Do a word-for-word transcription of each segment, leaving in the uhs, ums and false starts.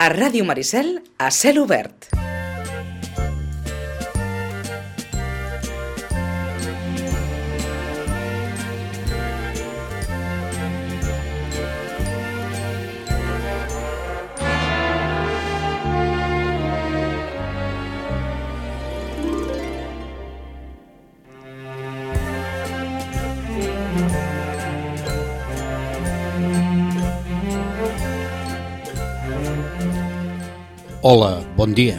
A Ràdio Maricel, a cel obert. Hola, bon dia.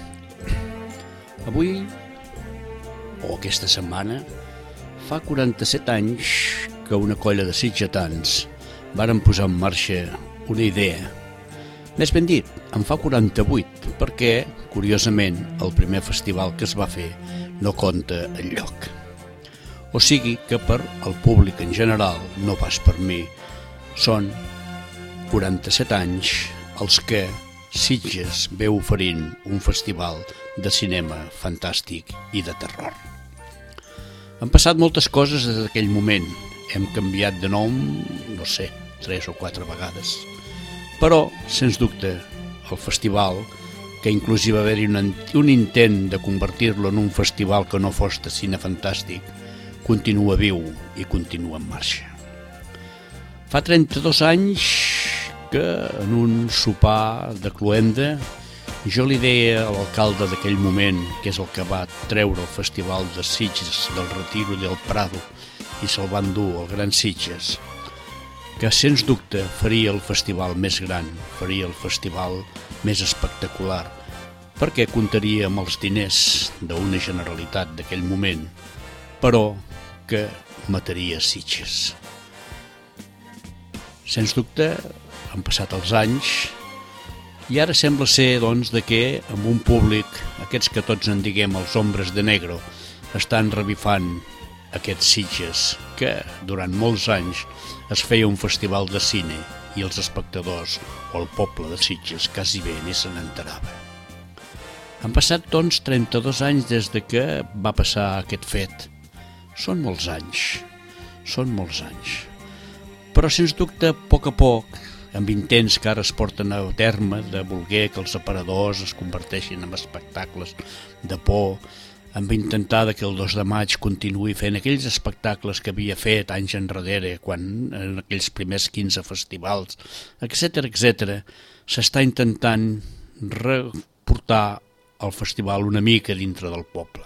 Avui, o aquesta setmana, fa quaranta-set anys que una colla de sitgetans varen posar en marxa una idea. Més ben dit, en fa quaranta-vuit, perquè, curiosament, el primer festival que es va fer no compta enlloc. O sigui que per al públic en general, no pas per mi, són quaranta-set anys els que Sitges ve oferint un festival de cinema fantàstic i de terror. Han passat moltes coses des d'aquell moment. Hem canviat de nom, no sé, tres o quatre vegades. Però, sens dubte, el festival, que inclusive va haver-hi un, un intent de convertir-lo en un festival que no fos de cine fantàstic, continua viu i continua en marxa. Fa trenta-dos anys que en un sopar de cloenda jo li deia a l'alcalde d'aquell moment, que és el que va treure el festival de Sitges del Retiro i del Prado i se'l van dur al Gran Sitges, que sens dubte faria el festival més gran, faria el festival més espectacular, perquè comptaria amb els diners d'una Generalitat d'aquell moment, però que mataria Sitges. Sens dubte, han passat els anys i ara sembla ser, doncs, de que amb un públic, aquests que tots en diguem els hombres de negro, estan revifant aquests Sitges, que durant molts anys es feia un festival de cine i els espectadors o el poble de Sitges quasi bé ni se n'enterava. Han passat, doncs, trenta-dos anys des de que va passar aquest fet. Són molts anys, són molts anys. Però, sens dubte, a poc a poc, amb intents que ara es porten a terme de voler que els aparadors es converteixin en espectacles de por, amb intentar que el dos de maig continuï fent aquells espectacles que havia fet anys enrere, quan en aquells primers quinze festivals, etcètera, etcètera, s'està intentant reportar el festival una mica dintre del poble.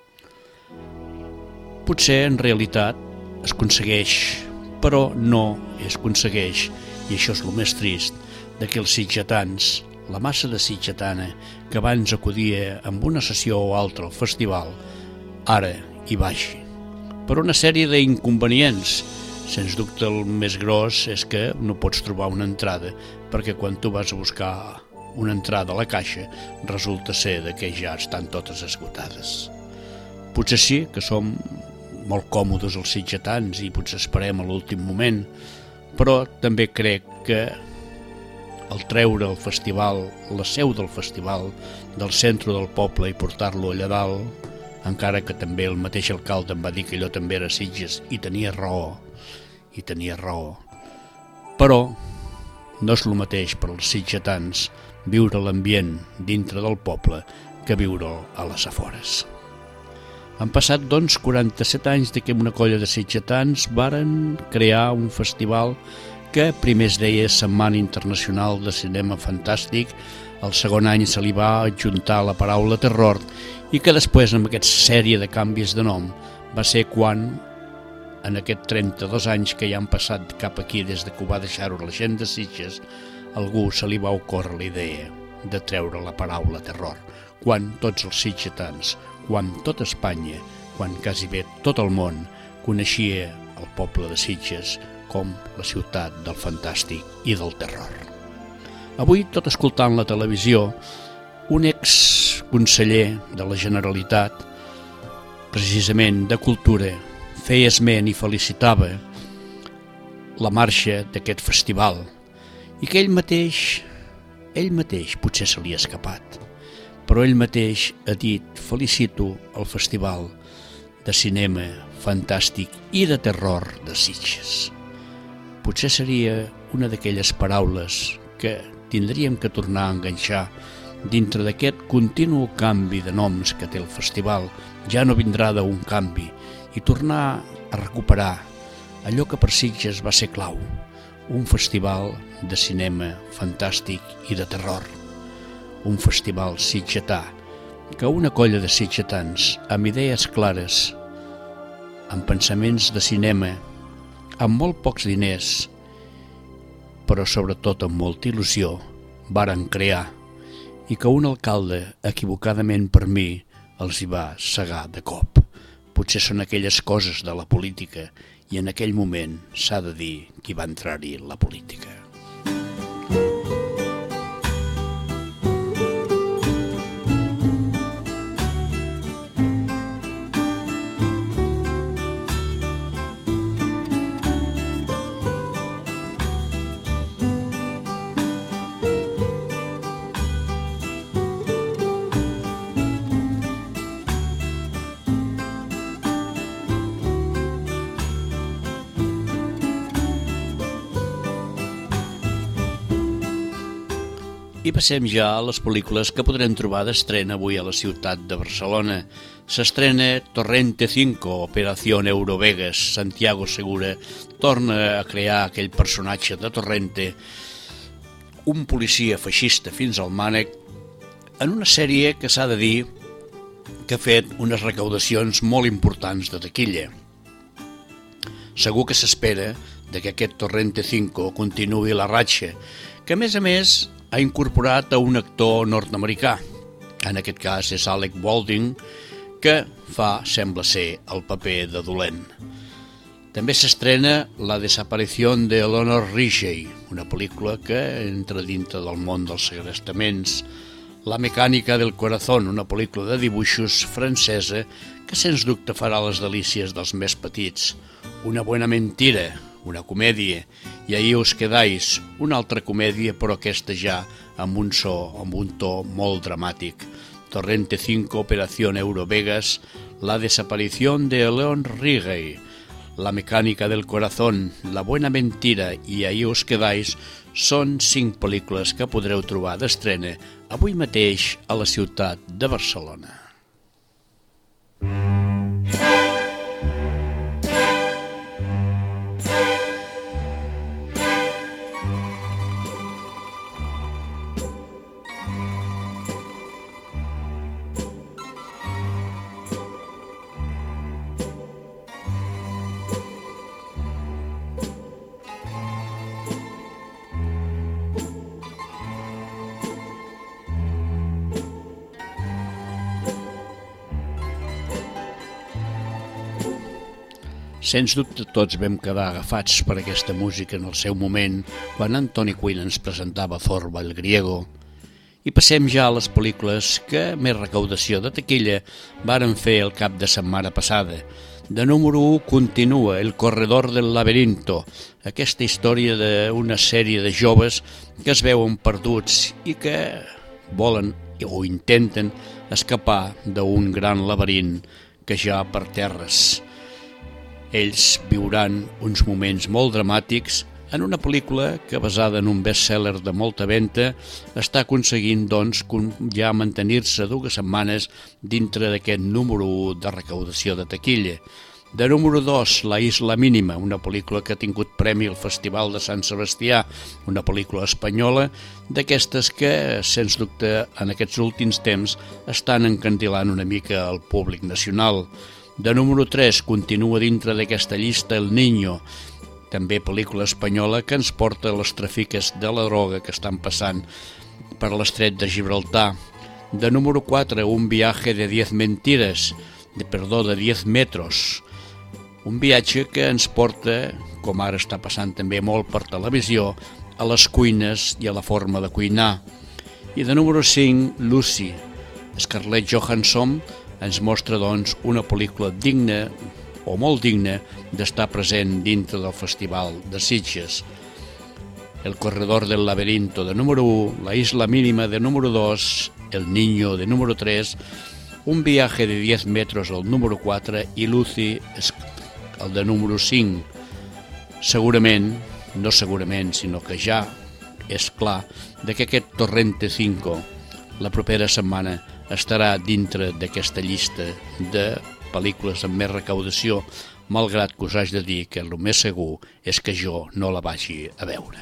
Potser, en realitat, es aconsegueix, però no es aconsegueix, i això és el més trist, de que els sitgetans, la massa de sitgetana que abans acudia amb una sessió o altra al festival, ara hi vagi. Per una sèrie d'inconvenients. Sens dubte el més gros és que no pots trobar una entrada, perquè quan tu vas a buscar una entrada a la caixa resulta ser que ja estan totes esgotades. Potser sí que som molt còmodes els sitgetans i potser esperem a l'últim moment, però també crec que el treure el festival, la seu del festival, del centre del poble i portar-lo allà dalt, encara que també el mateix alcalde em va dir que allò també era Sitges i tenia raó, i tenia raó. Però no és el mateix per als sitgetans viure l'ambient dintre del poble que viure'l a les afores. Han passat, doncs, quaranta-set anys de que una colla de sitgetans varen crear un festival que primer es deia Setmana Internacional de Cinema Fantàstic, el segon any se li va adjuntar la paraula terror i que després, amb aquesta sèrie de canvis de nom, va ser quan, en aquests trenta-dos anys que ja han passat cap aquí des de que ho va deixar-ho la gent de Sitges, algú se li va ocórrer la idea de treure la paraula terror, quan tots els sitgetans, quan tot Espanya, quan quasi bé tot el món coneixia el poble de Sitges com la ciutat del fantàstic i del terror. Avui, tot escoltant la televisió, un exconseller de la Generalitat, precisament de Cultura, feia esment i felicitava la marxa d'aquest festival i que ell mateix, ell mateix potser se li ha escapat, però ell mateix ha dit: felicito el Festival de Cinema Fantàstic i de Terror de Sitges. Potser seria una d'aquelles paraules que tindríem que tornar a enganxar dintre d'aquest continu canvi de noms que té el festival. Ja no vindrà d'un canvi i tornar a recuperar allò que per Sitges va ser clau, un festival de cinema fantàstic i de terror, un festival sitgetà, que una colla de sitgetans amb idees clares, amb pensaments de cinema, amb molt pocs diners, però sobretot amb molta il·lusió, varen crear, i que un alcalde, equivocadament per mi, els hi va cegar de cop. Potser són aquelles coses de la política, i en aquell moment s'ha de dir qui va entrar-hi la política. I passem ja a les pel·lícules que podrem trobar d'estrena avui a la ciutat de Barcelona. S'estrena Torrente cinco, Operación Eurovegas. Santiago Segura torna a crear aquell personatge de Torrente, un policia feixista fins al mànec, en una sèrie que s'ha de dir que ha fet unes recaudacions molt importants de taquilla. Segur que s'espera que aquest Torrente cinco continuï la ratxa, que a més a més ha incorporat a un actor nord-americà. En aquest cas és Alec Baldwin, que fa, sembla ser, el paper de dolent. També s'estrena La desaparición de Eleanor Rigby, una pel·lícula que entra dintre del món dels segrestaments. La mecànica del corazón, una pel·lícula de dibuixos francesa que sens dubte farà les delícies dels més petits. Una buena mentira, una comèdia, i ahí us quedais, una altra comèdia, però aquesta ja amb un so, amb un to molt dramàtic. Torrente cinco, Operación Eurovegas, La desaparición de Eleanor Rigby, La mecànica del corazón, La buena mentira i ahí us quedais són cinc pel·lícules que podreu trobar d'estrena avui mateix a la ciutat de Barcelona. Sens dubte tots vam quedar agafats per aquesta música en el seu moment, quan Anthony Quinn ens presentava Zorba el griego. I passem ja a les pel·lícules que més recaudació de taquilla varen fer el cap de setmana passada. De número u continua El corredor del laberinto, aquesta història d'una sèrie de joves que es veuen perduts i que volen o intenten escapar d'un gran laberint que ja per terres. Ells viuran uns moments molt dramàtics en una pel·lícula que, basada en un best-seller de molta venda, està aconseguint doncs, ja mantenir-se dues setmanes dintre d'aquest número u de recaudació de taquilla. De número dos, La isla mínima, una pel·lícula que ha tingut premi al Festival de Sant Sebastià, una pel·lícula espanyola d'aquestes que, sens dubte, en aquests últims temps estan encandilant una mica el públic nacional. De número tres, continua dintre d'aquesta llista El Niño, també pel·lícula espanyola que ens porta les trafiques de la droga que estan passant per l'estret de Gibraltar. De número quatre, Un viaje de diez mentiras, de, perdó, de diez metros, un viatge que ens porta, com ara està passant també molt per televisió, a les cuines i a la forma de cuinar. I de número cinc, Lucy, Scarlett Johansson, ens mostra doncs una pel·lícula digna o molt digna d'estar present dintre del Festival de Sitges. El corredor del laberinto de número u, La isla mínima de número dos, El niño de número tres, Un viaje de diez metros el número quatre i Lucy el de número cinc. Segurament, no segurament, sinó que ja és clar de que aquest Torrente cinc la propera setmana estarà dintre d'aquesta llista de pel·lícules amb més recaudació, malgrat que us haig de dir que el més segur és que jo no la vagi a veure.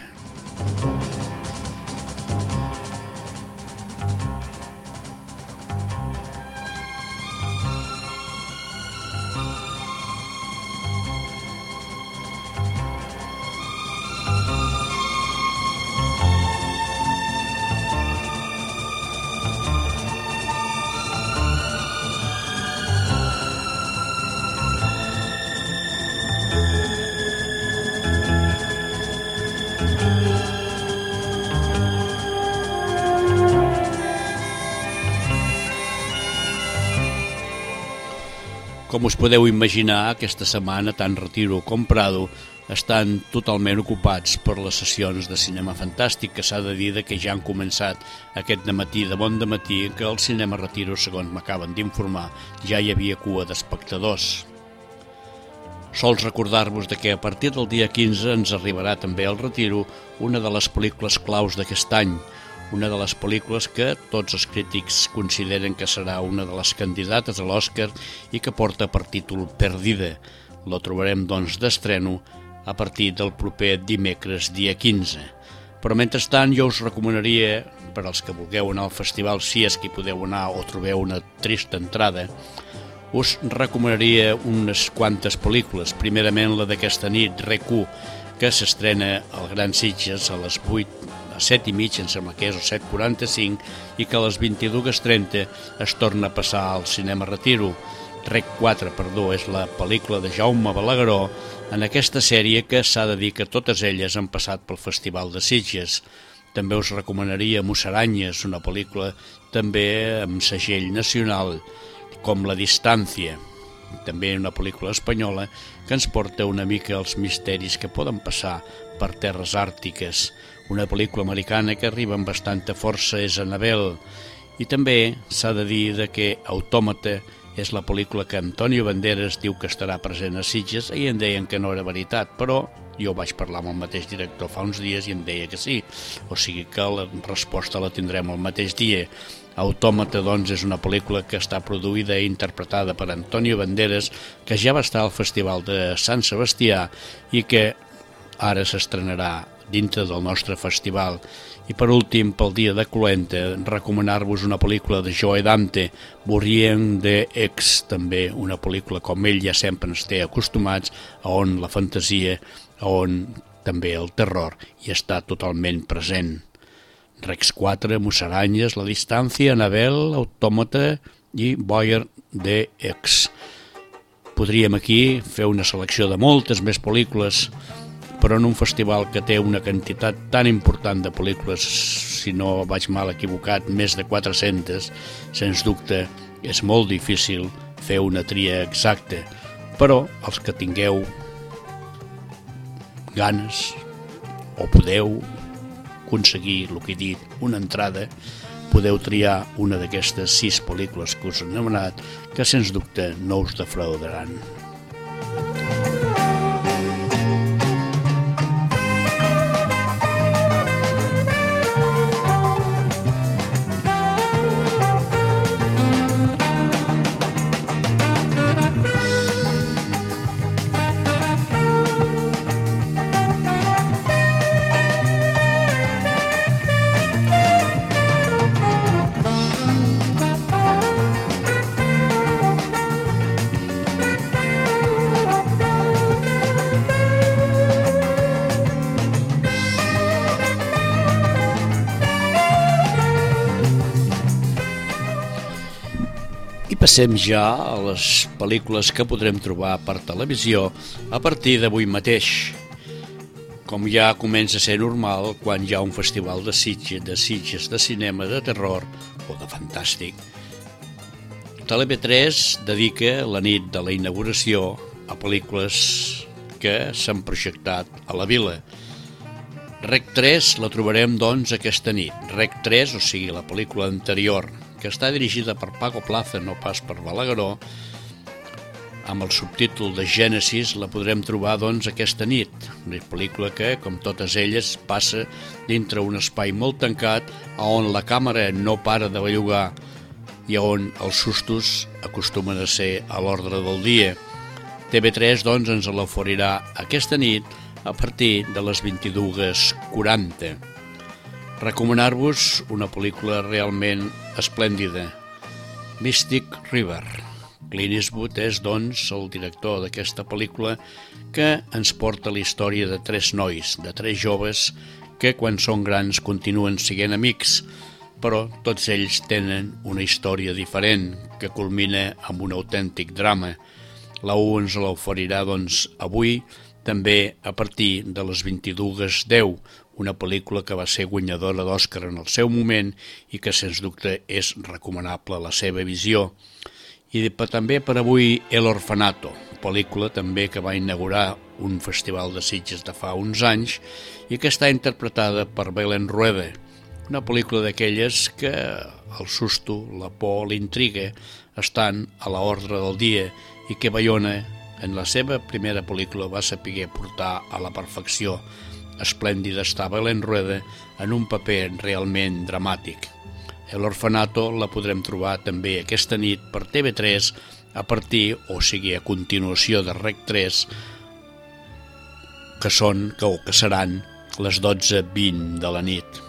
Com us podeu imaginar, aquesta setmana tant Retiro com Prado estan totalment ocupats per les sessions de cinema fantàstic, que s'ha de dir que ja han començat aquest dematí, de bon dematí, que al cinema Retiro, segons m'acaben d'informar, ja hi havia cua d'espectadors. Sols recordar-vos que a partir del dia quinze ens arribarà també al Retiro una de les pel·lícules claus d'aquest any, una de les pel·lícules que tots els crítics consideren que serà una de les candidates a l'Oscar i que porta per títol Perdida. La trobarem, doncs, d'estreno a partir del proper dimecres, dia quinze. Però, mentrestant, jo us recomanaria, per als que vulgueu anar al festival, si és que hi podeu anar o trobeu una trista entrada, us recomanaria unes quantes pel·lícules. Primerament, la d'aquesta nit, Rec u, que s'estrena al Gran Sitges a les vuit, a set i mig, em sembla que és, o set quaranta-cinc, i que a les vint-i-dues trenta es torna a passar al cinema Retiro. Rec quatre, perdó, és la pel·lícula de Jaume Balagueró, en aquesta sèrie que s'ha de dir que totes elles han passat pel Festival de Sitges. També us recomanaria Musaranyes, una pel·lícula també amb segell nacional, com La Distància, també una pel·lícula espanyola que ens porta una mica als misteris que poden passar per terres àrtiques. Una pel·lícula americana que arriba amb bastanta força és Annabelle. I també s'ha de dir que Autòmata és la pel·lícula que Antonio Banderas diu que estarà present a Sitges, i em deien que no era veritat, però jo vaig parlar amb el mateix director fa uns dies i em deia que sí, o sigui que la resposta la tindrem el mateix dia. Autòmata, doncs, és una pel·lícula que està produïda i interpretada per Antonio Banderas, que ja va estar al Festival de Sant Sebastià i que ara s'estrenarà dintre del nostre festival. I per últim, pel dia de Cloenta, recomanar-vos una pel·lícula de Joe Dante, Bourrien de X, també una pel·lícula com ell ja sempre ens té acostumats, on la fantasia, on també el terror hi està totalment present. Rex quatre, Musaranyes, La Distància, Annabelle, Autòmata i Boyer de X. Podríem aquí fer una selecció de moltes més pel·lícules, però en un festival que té una quantitat tan important de pel·lícules, si no vaig mal equivocat, més de quatre-centes, sens dubte és molt difícil fer una tria exacta, però els que tingueu ganes o podeu aconseguir, el que he dit, una entrada, podeu triar una d'aquestes sis pel·lícules que us he anomenat, que sens dubte no us defraudaran. Passem ja a les pel·lícules que podrem trobar per televisió a partir d'avui mateix. Com ja comença a ser normal quan hi ha un festival de Sitges, de Sitges de cinema de terror o de fantàstic, Tele ve tres dedica la nit de la inauguració a pel·lícules que s'han projectat a la vila. Rec tres la trobarem, doncs, aquesta nit. Rec tres, o sigui, la pel·lícula anterior, que està dirigida per Paco Plaza, no pas per Balagueró, amb el subtítol de Gènesis, la podrem trobar doncs aquesta nit, una pel·lícula que, com totes elles, passa dintre un espai molt tancat on la càmera no para de bellugar i on els sustos acostumen a ser a l'ordre del dia. T V tres doncs ens l'oferirà aquesta nit a partir de les vint-i-dues quaranta. Recomanar-vos una pel·lícula realment esplèndida, Mystic River. Clint Eastwood és, doncs, el director d'aquesta pel·lícula que ens porta la història de tres nois, de tres joves que quan són grans continuen sent amics, però tots ells tenen una història diferent que culmina amb un autèntic drama. La U ens l'oferirà, doncs, avui, també a partir de les vint-i-dues deu, una pel·lícula que va ser guanyadora d'Òscar en el seu moment i que, sens dubte, és recomanable la seva visió. I també per avui El Orfanato, pel·lícula també que va inaugurar un festival de Sitges de fa uns anys i que està interpretada per Belén Rueda, una pel·lícula d'aquelles que el susto, la por, l'intriga estan a l'ordre del dia i que Bayona, en la seva primera pel·lícula, va saber portar a la perfecció. Esplèndida està Belén Rueda en un paper realment dramàtic. El Orfanato la podrem trobar també aquesta nit per T V tres a partir, o sigui, a continuació de Rec tres, que són, que, o que seran les dotze vint de la nit.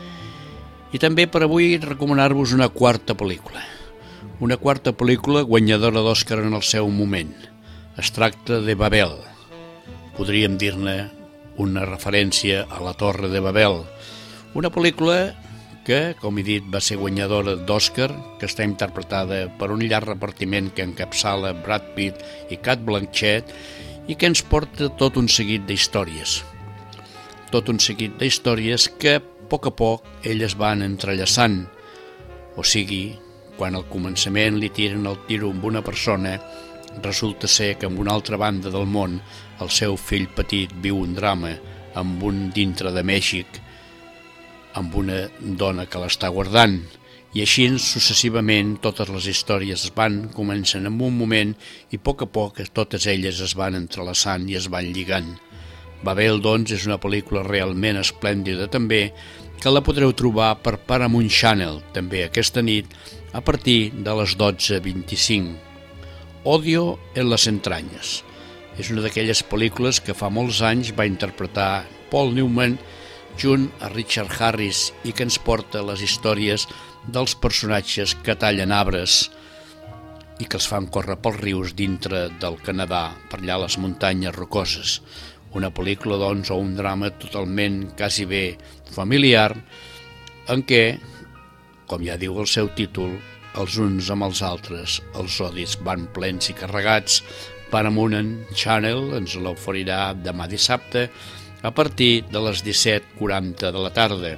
I també per avui recomanar-vos una quarta pel·lícula. Una quarta pel·lícula guanyadora d'Òscar en el seu moment. Es tracta de Babel. Podríem dir-ne una referència a la Torre de Babel. Una pel·lícula que, com he dit, va ser guanyadora d'Òscar, que està interpretada per un llarg repartiment que encapçala Brad Pitt i Cate Blanchett i que ens porta tot un seguit d'històries. Tot un seguit d'històries que, a poc a poc, elles van entrellaçant. O sigui, quan al començament li tiren el tiro amb una persona, resulta ser que en una altra banda del món el seu fill petit viu un drama amb un dintre de Mèxic, amb una dona que l'està guardant. I així successivament totes les històries es van començant en un moment i a poc a poc totes elles es van entrelaçant i es van lligant. Babel, doncs, és una pel·lícula realment esplèndida també, que la podreu trobar per Paramount Channel, també aquesta nit, a partir de les dotze vint-i-cinc. Odio en les entranyes. És una d'aquelles pel·lícules que fa molts anys va interpretar Paul Newman junt a Richard Harris i que ens porta les històries dels personatges que tallen arbres i que els fan córrer pels rius dintre del Canadà, per allà a les muntanyes rocoses. Una pel·lícula, doncs, o un drama totalment quasi bé familiar, en què, com ja diu el seu títol, els uns amb els altres, els odis van plens i carregats. Paramount Channel ens l'oferirà demà dissabte a partir de les disset quaranta de la tarda.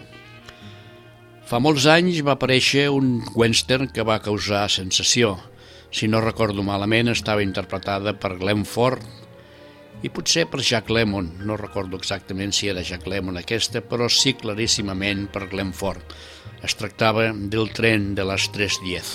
Fa molts anys va aparèixer un western que va causar sensació. Si no recordo malament, estava interpretada per Glenn Ford i potser per Jack Lemmon. No recordo exactament si era Jack Lemmon aquesta, però sí claríssimament per Glenn Ford. Es tractava del tren de les tres diez.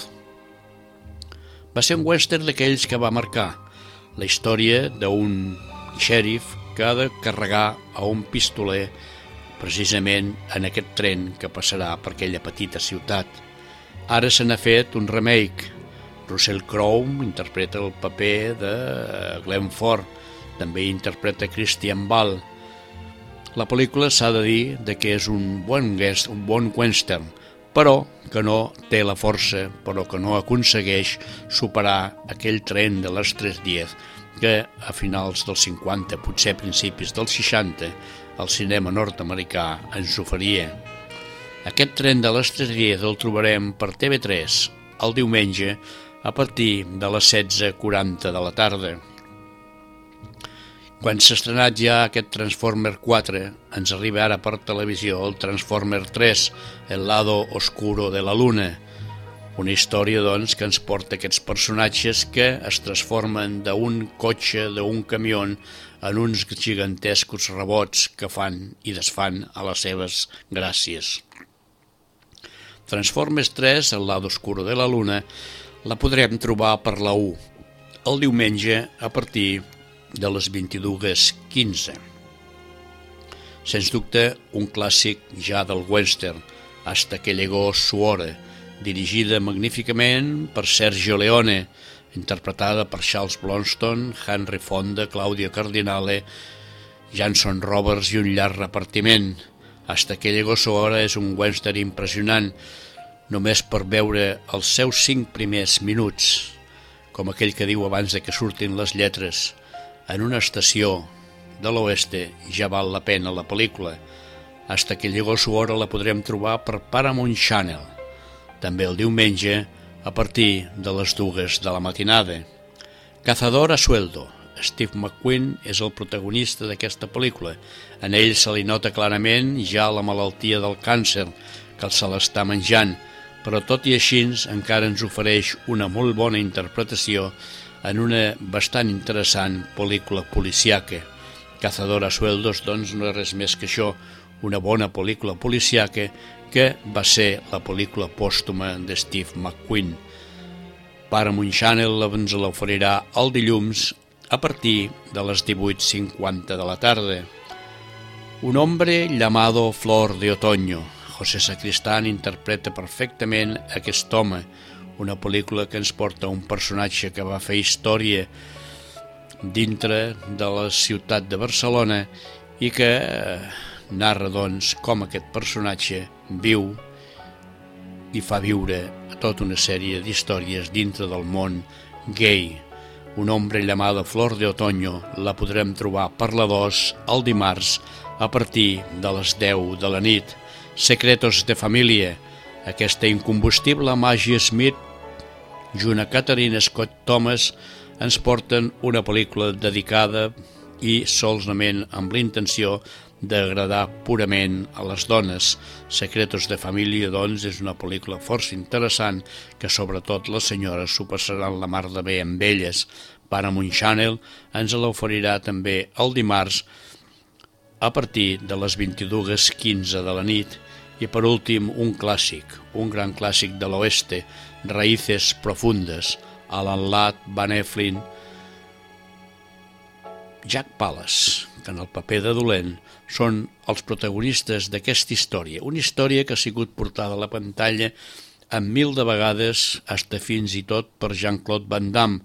Va ser un western d'aquells que va marcar la història d'un xèrif que ha de carregar a un pistoler precisament en aquest tren que passarà per aquella petita ciutat. Ara se n'ha fet un remake. Russell Crowe interpreta el paper de Glenn Ford, també interpreta Christian Bale. La pel·lícula s'ha de dir de que és un bon, guest, un bon western, però que no té la força, però que no aconsegueix superar aquell tren de les tres diez que a finals dels cinquanta, potser a principis dels seixanta, el cinema nord-americà ens oferia. Aquest tren de les tres diez el trobarem per T V tres el diumenge a partir de les setze quaranta de la tarda. Quan s'ha estrenat ja aquest Transformer quatre, ens arriba ara per televisió el Transformer tres, El lado oscuro de la luna. Una història, doncs, que ens porta aquests personatges que es transformen d'un cotxe, d'un camió, en uns gigantescos robots que fan i desfan a les seves gràcies. Transformers tres, El lado oscuro de la luna, la podrem trobar per la U. el diumenge a partir de les vint-i-dues quinze. Sens dubte, un clàssic ja del western, Hasta que llegó su hora, dirigida magníficament per Sergio Leone, interpretada per Charles Bronson, Henry Fonda, Claudio Cardinale, Janson Roberts i un llarg repartiment. Hasta que llegó su hora és un western impressionant, només per veure els seus cinc primers minuts, com aquell que diu abans de que surtin les lletres, en una estació de l'oeste ja val la pena la pel·lícula. Hasta que llegó su hora la podrem trobar per Paramount Channel, també el diumenge a partir de les dues de la matinada. Cazador a sueldo. Steve McQueen és el protagonista d'aquesta pel·lícula. En ell se li nota clarament ja la malaltia del càncer, que se l'està menjant, però tot i així encara ens ofereix una molt bona interpretació en una bastant interessant pel·lícula policíaca. Cazador a sueldos, doncs, no és res més que això, una bona pel·lícula policíaca que va ser la pel·lícula pòstuma de Steve McQueen. Paramount Channel ens l'oferirà el dilluns a partir de les divuit cinquanta de la tarda. Un hombre llamado Flor de Otoño. José Sacristán interpreta perfectament aquest home, una pel·lícula que ens porta un personatge que va fer història dintre de la ciutat de Barcelona i que narra, doncs, com aquest personatge viu i fa viure tota una sèrie d'històries dintre del món gay. Un hombre llamado Flor de Otoño la podrem trobar per la dos el dimarts a partir de les deu de la nit. Secretos de família. Aquesta incombustible Maggie Smith junt a Catherine Scott Thomas ens porten una pel·lícula dedicada i solament amb la intenció d'agradar purament a les dones. Secretos de família, doncs, és una pel·lícula força interessant que sobretot les senyores s'ho passaran la mar de bé amb elles. Paramount Channel ens l'oferirà també el dimarts a partir de les vint-i-dues quinze de la nit. I per últim, un clàssic, un gran clàssic de l'oeste, Raíces profundes, Alan Ladd, Van Heflin, Jack Palance, que en el paper de dolent són els protagonistes d'aquesta història, una història que ha sigut portada a la pantalla amb mil de vegades, hasta fins i tot per Jean-Claude Van Damme,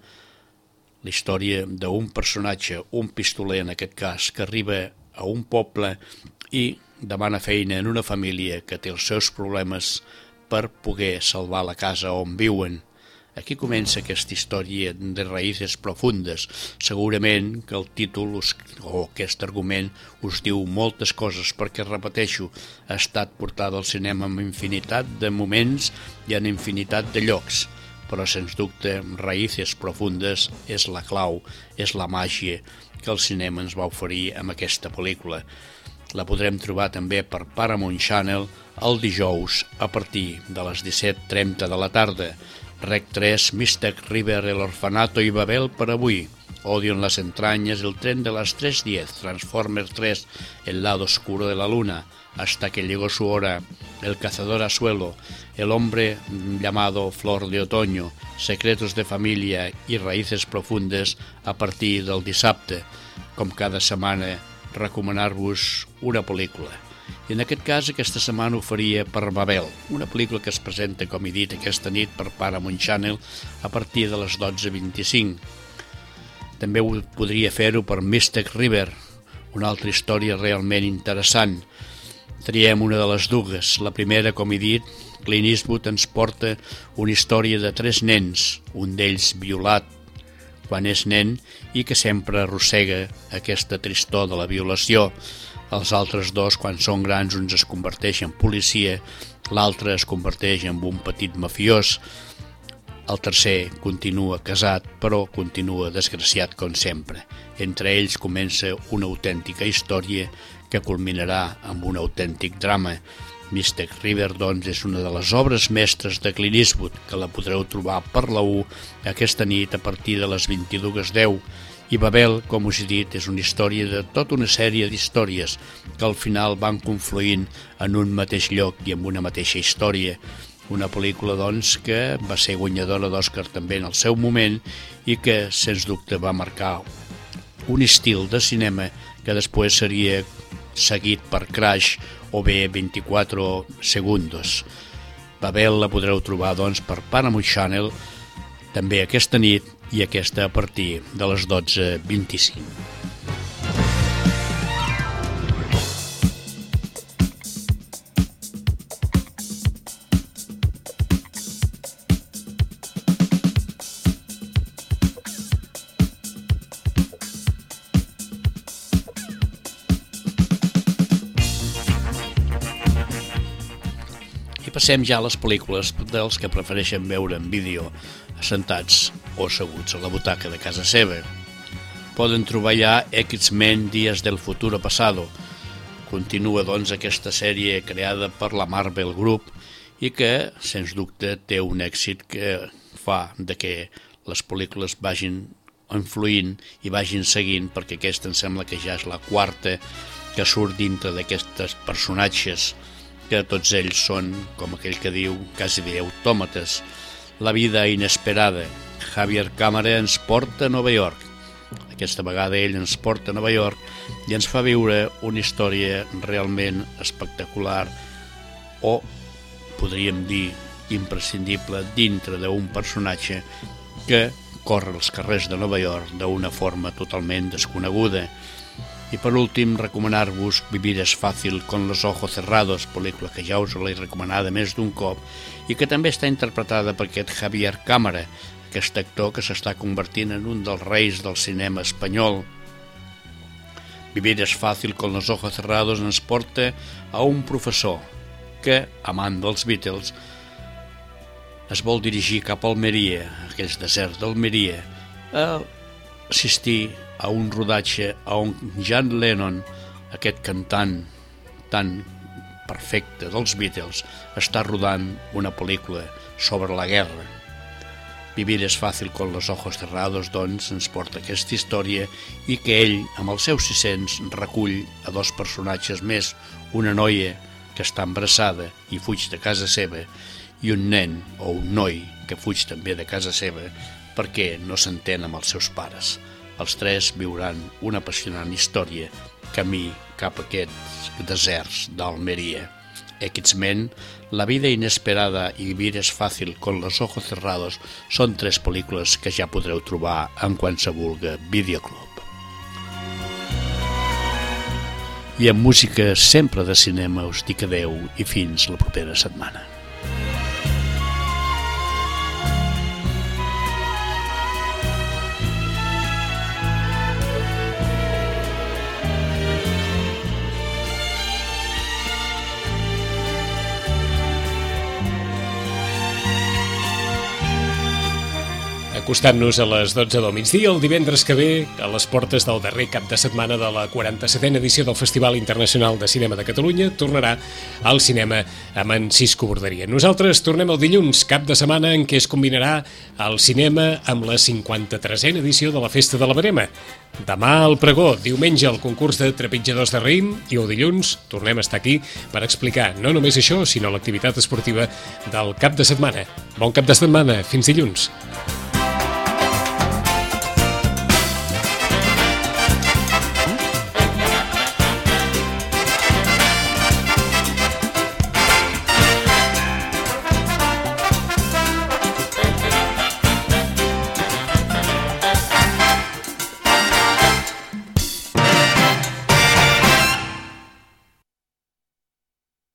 la història d'un personatge, un pistoler en aquest cas, que arriba a un poble i demana feina en una família que té els seus problemes per poder salvar la casa on viuen. Aquí comença aquesta història de raïces profundes. Segurament que el títol o aquest argument us diu moltes coses perquè, repeteixo, ha estat portada al cinema amb infinitat de moments i en infinitat de llocs, però sens dubte Raíces profundes és la clau, és la màgia que el cinema ens va oferir amb aquesta pel·lícula. La podrem trobar també per Paramount Channel el dijous a partir de les disset trenta de la tarda. Rec tres, Mystic River, El Orfanato i Babel per avui. Odio en las entrañas, El tren de las tres diez, Transformers tres, El lado oscuro de la luna, Hasta que llegó su hora, El cazador a suelo, El hombre llamado Flor de Otoño, Secretos de familia i Raíces profundes a partir del dissabte. Com cada setmana, recomanar-vos una pel·lícula. I en aquest cas, aquesta setmana ho faria per Babel, una pel·lícula que es presenta, com he dit, aquesta nit per Paramount Channel a partir de les dotze vint-i-cinc. També ho podria fer-ho per Mystic River, una altra història realment interessant. Triem una de les dues. La primera, com he dit, Clint Eastwood ens porta una història de tres nens, un d'ells violat quan és nen i que sempre arrossega aquesta tristor de la violació. Els altres dos, quan són grans, un es converteix en policia, l'altre es converteix en un petit mafiós. El tercer continua casat, però continua desgraciat com sempre. Entre ells comença una autèntica història que culminarà amb un autèntic drama. Mystic River, doncs, és una de les obres mestres de Clint Eastwood, que la podreu trobar per la u aquesta nit a partir de les vint-i-dues deu. I Babel, com us he dit, és una història de tota una sèrie d'històries que al final van confluint en un mateix lloc i en una mateixa història. una pel·lícula doncs, que va ser guanyadora d'Oscar també en el seu moment i que, sens dubte, va marcar un estil de cinema que després seria seguit per Crash o bé vint-i-quatre segundos. Babel la podreu trobar doncs, per Paramount Channel també aquesta nit i aquesta a partir de les dotze vint-i-cinc. Passem ja a les pel·lícules dels que prefereixen veure en vídeo assentats o asseguts a la butaca de casa seva. Poden trobar ja X-Men Días del Futuro Pasado. Continua doncs aquesta sèrie creada per la Marvel Group i que, sens dubte, té un èxit que fa de que les pel·lícules vagin influint i vagin seguint, perquè aquesta em sembla que ja és la quarta que surt dintre d'aquestes personatges que tots ells són, com aquell que diu, quasi bé autòmates. La vida inesperada. Javier Cámara ens porta a Nova York. Aquesta vegada ell ens porta a Nova York i ens fa viure una història realment espectacular o, podríem dir, imprescindible dintre d'un personatge que corre els carrers de Nova York d'una forma totalment desconeguda. I per últim, recomanar-vos Vivir es fácil con los ojos cerrados, pel·lícula que ja us l'he recomanada més d'un cop i que també està interpretada per aquest Javier Cámara, aquest actor que s'està convertint en un dels reis del cinema espanyol. Vivir es fácil con los ojos cerrados ens porta a un professor que, amant dels Beatles, es vol dirigir cap a Almeria, aquells deserts d'Almeria, a assistir a un rodatge on John Lennon, aquest cantant tan perfecte dels Beatles, està rodant una pel·lícula sobre la guerra. Vivir es fácil con los ojos cerrados, doncs, ens porta aquesta història i que ell, amb els seus sis-cents, recull a dos personatges més, una noia que està embarassada i fuig de casa seva i un nen o un noi que fuig també de casa seva perquè no s'entén amb els seus pares. Els tres viuran una apassionant història camí cap a aquests deserts d'Almeria. X-Men, La vida inesperada i Vivir es fácil con los ojos cerrados són tres pel·lícules que ja podreu trobar en qualsevol videoclub. I amb música sempre de cinema us dic adeu i fins la propera setmana. Acostant-nos a les dotze del migdia, el divendres que ve, a les portes del darrer cap de setmana de la quaranta-setena edició del Festival Internacional de Cinema de Catalunya, tornarà al cinema amb en Cisco Borderia. Nosaltres tornem el dilluns, cap de setmana en què es combinarà el cinema amb la cinquanta-tresena edició de la Festa de la Verema. Demà el pregó, diumenge el concurs de trepitjadors de raïm i el dilluns tornem a estar aquí per explicar no només això, sinó l'activitat esportiva del cap de setmana. Bon cap de setmana, fins dilluns.